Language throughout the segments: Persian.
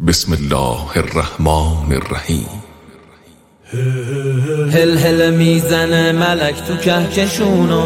بسم الله الرحمن الرحیم. هل هل میزنه ملک تو کهکشونا،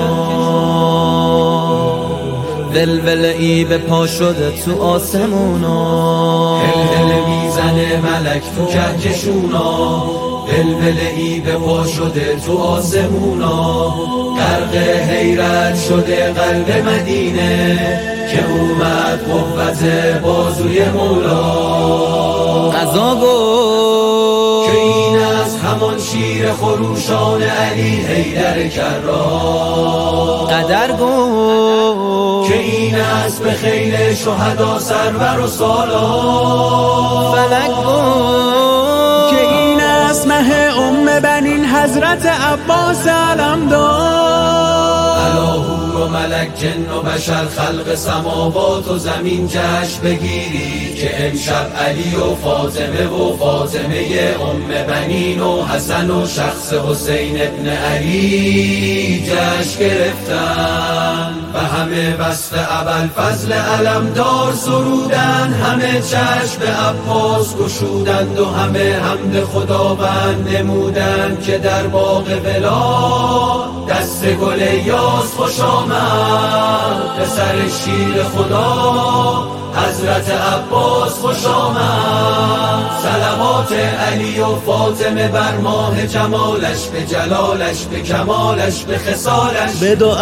ولول ای به پا شده تو آسمونا. هل هل میزنه ملک تو کهکشونا، ولول ای به پا شده تو آسمونا. غرق حیرت شده قلب مدینه، که اومد قوت بازوی مولا. قضا گفت که این از همان شیر خروشان علی حیدر کرار. قدر گفت که این از به خیل شهدا سرور و سالار. فلک گفت که این از مه بنین حضرت عباس علمدار. الهو و ملک جن و بشر خلق سماوات و زمین جشن بگیری، که امشب علی و فاطمه بنین و حسن و شخص حسین ابن علی جشن گرفتن. و همه وصف ابوالفضل علمدار سرودن، همه چشم به عباس گشودند و همه حمد خداوند نمودند. که در باغ ولا دست گل یاس خوش آمد، پسر شیر خدا حضرت عباس خوش آمد. صلوات علی و فاطمه بر ماه جمالش، به جلالش، به کمالش، به خصالش، به دو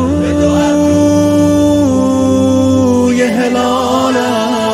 ابروی هلالش.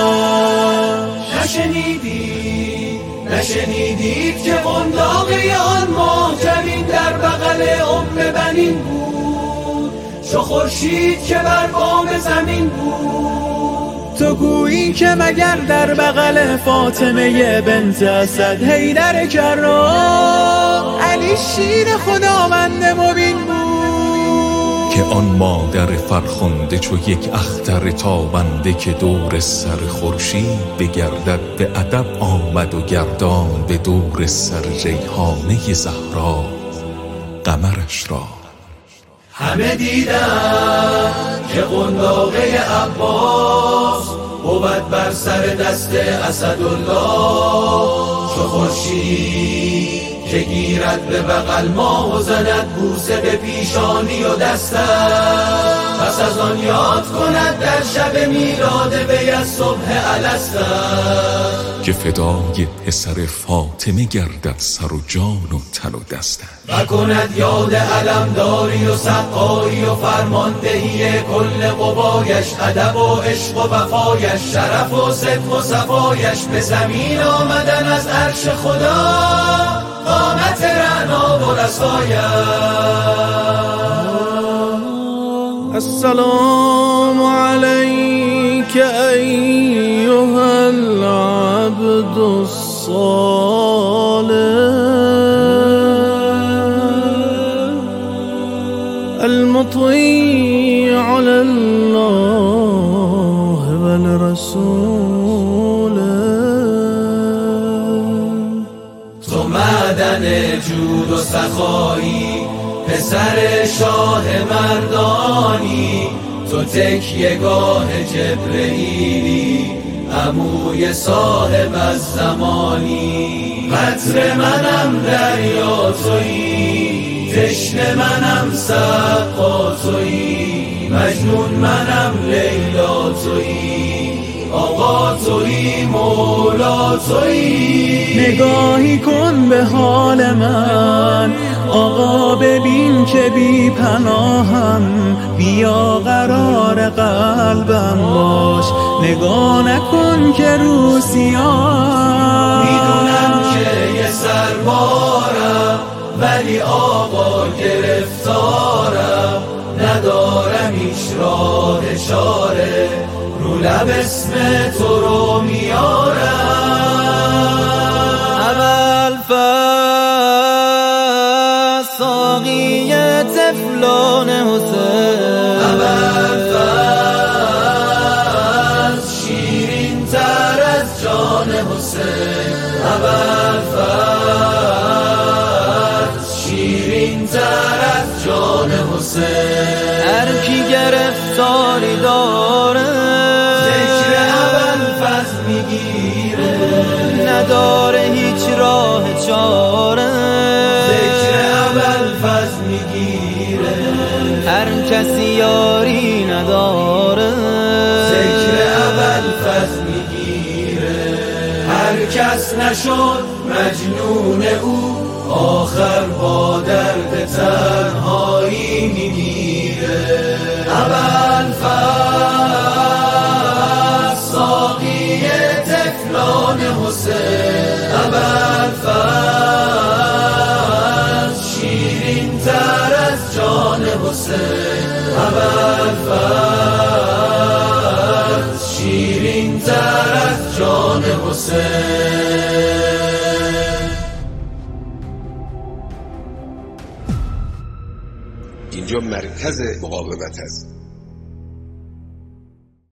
نشنیدید که قنداقی آن ماه جبین در بغل بنین بود، چو خورشید که بر بام زمین بود. تو گویی که مگر در بغل فاطمه بنت اسد حیدر کرار، علی شیر خداوند مبین بود. که آن مادر فرخنده چو یک اختر تابنده، که دور سر خورشید بگردد به ادب آمد و گردان به دور سر ریحانه زهرا قمرش را. همه دیدن که قنداقه عباس بود بر سر دست اسدالله. چو خورشید که گیرد به بغل ماه و زند بوسه به پیشانی و دستش، پس از آن یاد کند در شب میلاد وی از صبح الستر. که فدای پسر فاطمه گردد سر و جان و تن و دستش. و کند یاد علمداری و سقایی و فرماندهی کل قوایش، ادب و عشق و وفایش، شرف و صدق و صفایش. به زمین آمدن از عرش خدا، قامت رعنا و رسایش. السلام علیک ایها العبد الصالح المطیع لله والرسول. تو معدن جود و سخایی، پسر شاه مردانی. تو تکیه‌گاه جبرئیلی، عموی صاحب از زمانی. قطر منم دریا تویی، تشنه منم سقا تویی. مجنون منم لیلا تویی، آقا تویی مولا تویی. نگاهی کن به حال من آقا، ببین که بی پناهم. بیا قرار قلبم باش، نگاه نکن که رو سیاه. میدونم که یه سربارم، ولی آقا گرفتارم. ندارم ایش راه چاره، رو لب اسم تو رو میارم. ابوالفضل ساقی طفلان حسین، ابوالفضل شیرین تر از جان حسین. ابوالفضل شیرین تر از جان حسین. هر کی گرفتاری داره، ذکر ابوالفضل میگیره. هر کسی یاری نداره ذکر ابوالفضل میگیره هر کس نشد مجنون او آخر با درد تنهایی میمیره ابوالفضل ساقی طفلان حسین ابوالفضل شیرین تر از جان حسین ابوالفضل شیرین تر از جان حسین. اینجا مرکز مقاومت است.